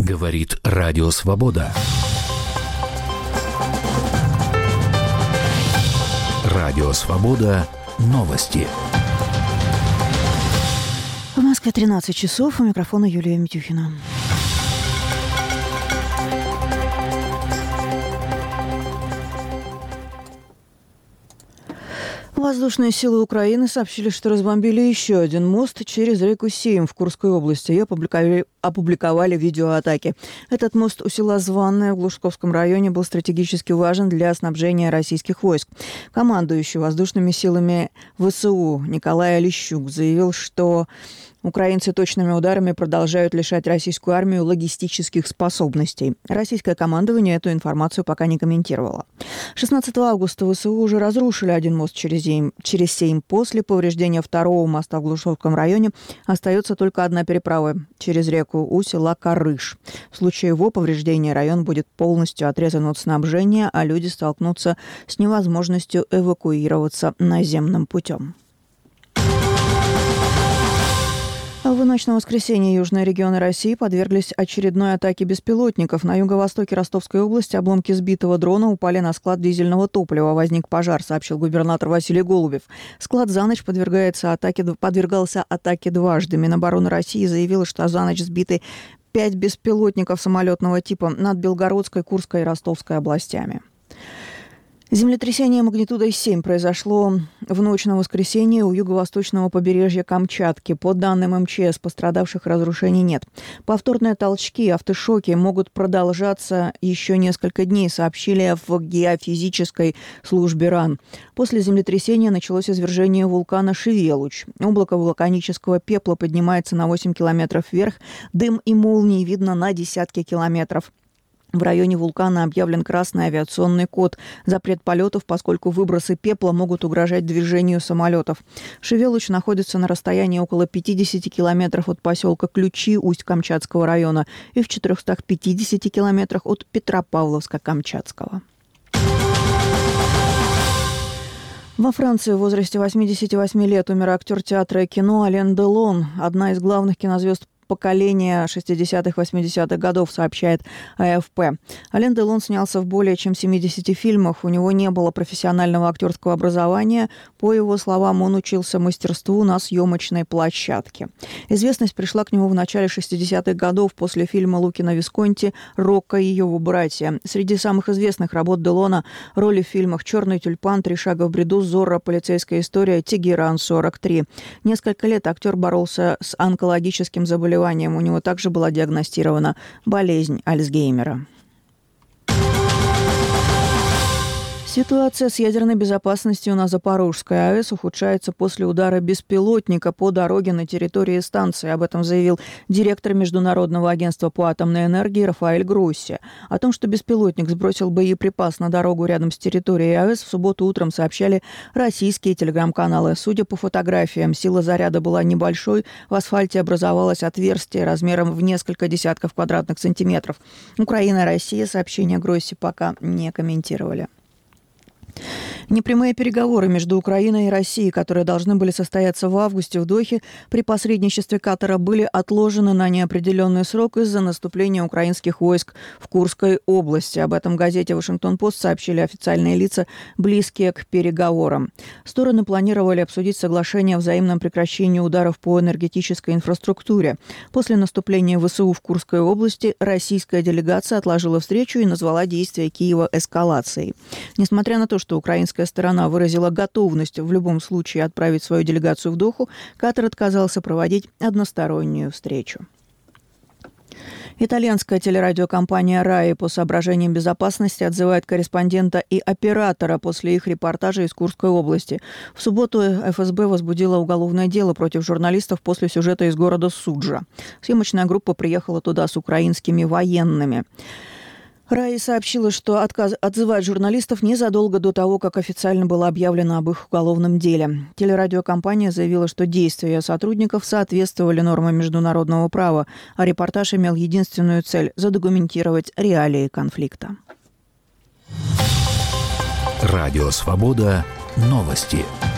Говорит Радио Свобода. Радио Свобода. Новости. В Москве 13 часов. У микрофона Юлия Митюхина. Воздушные силы Украины сообщили, что разбомбили еще один мост через реку Сейм в Курской области и опубликовали видео атаки. Этот мост у села Званное в Глушковском районе был стратегически важен для снабжения российских войск. Командующий воздушными силами ВСУ Николай Олещук заявил, что украинцы точными ударами продолжают лишать российскую армию логистических способностей. Российское командование эту информацию пока не комментировало. 16 августа ВСУ уже разрушили один мост через Сейм. После повреждения второго моста в Глушковском районе остается только одна переправа через реку у села Карыш. В случае его повреждения район будет полностью отрезан от снабжения, а люди столкнутся с невозможностью эвакуироваться наземным путем. В ночь на воскресенье южные регионы России подверглись очередной атаке беспилотников. На юго-востоке Ростовской области обломки сбитого дрона упали на склад дизельного топлива. Возник пожар, сообщил губернатор Василий Голубев. Склад за ночь подвергался атаке дважды. Минобороны России заявила, что за ночь сбиты 5 беспилотников самолетного типа над Белгородской, Курской и Ростовской областями. Землетрясение магнитудой 7 произошло в ночь на воскресенье у юго-восточного побережья Камчатки. По данным МЧС, пострадавших разрушений нет. Повторные толчки и автошоки могут продолжаться еще несколько дней, сообщили в геофизической службе РАН. После землетрясения началось извержение вулкана Шевелуч. Облако вулканического пепла поднимается на 8 километров вверх. Дым и молнии видно на десятки километров. В районе вулкана объявлен красный авиационный код. Запрет полетов, поскольку выбросы пепла могут угрожать движению самолетов. Шевелуч находится на расстоянии около 50 километров от поселка Ключи Усть-Камчатского района и в 450 километрах от Петропавловска-Камчатского. Во Франции в возрасте 88 лет умер актер театра и кино Ален Делон, одна из главных кинозвезд поколения 60-х-80-х годов, сообщает АФП. Ален Делон снялся в более чем 70 фильмах. У него не было профессионального актерского образования. По его словам, он учился мастерству на съемочной площадке. Известность пришла к нему в начале 60-х годов после фильма Лукино Висконти «Рокко и его братья». Среди самых известных работ Делона роли в фильмах «Черный тюльпан», «Три шага в бреду», «Зорро», «Полицейская история», «Тегеран 43». Несколько лет актер боролся с онкологическим заболеванием. У него также была диагностирована болезнь Альцгеймера. Ситуация с ядерной безопасностью на Запорожской АЭС ухудшается после удара беспилотника по дороге на территории станции. Об этом заявил директор Международного агентства по атомной энергии Рафаэль Гросси. О том, что беспилотник сбросил боеприпас на дорогу рядом с территорией АЭС, в субботу утром сообщали российские телеграм-каналы. Судя по фотографиям, сила заряда была небольшой. В асфальте образовалось отверстие размером в несколько десятков квадратных сантиметров. Украина и Россия сообщения Гросси пока не комментировали. Непрямые переговоры между Украиной и Россией, которые должны были состояться в августе в Дохе, при посредничестве Катара были отложены на неопределенный срок из-за наступления украинских войск в Курской области. Об этом в газете «Вашингтон-Пост» сообщили официальные лица, близкие к переговорам. Стороны планировали обсудить соглашение о взаимном прекращении ударов по энергетической инфраструктуре. После наступления ВСУ в Курской области российская делегация отложила встречу и назвала действия Киева эскалацией. Несмотря на то, что украинская сторона выразила готовность в любом случае отправить свою делегацию в Доху, Катар отказался проводить одностороннюю встречу. Итальянская телерадиокомпания «Раи» по соображениям безопасности отзывает корреспондента и оператора после их репортажа из Курской области. В субботу ФСБ возбудила уголовное дело против журналистов после сюжета из города Суджа. Съемочная группа приехала туда с украинскими военными. РАИ сообщила, что отзывает журналистов незадолго до того, как официально было объявлено об их уголовном деле. Телерадиокомпания заявила, что действия ее сотрудников соответствовали нормам международного права, а репортаж имел единственную цель – задокументировать реалии конфликта. Радио «Свобода». Новости.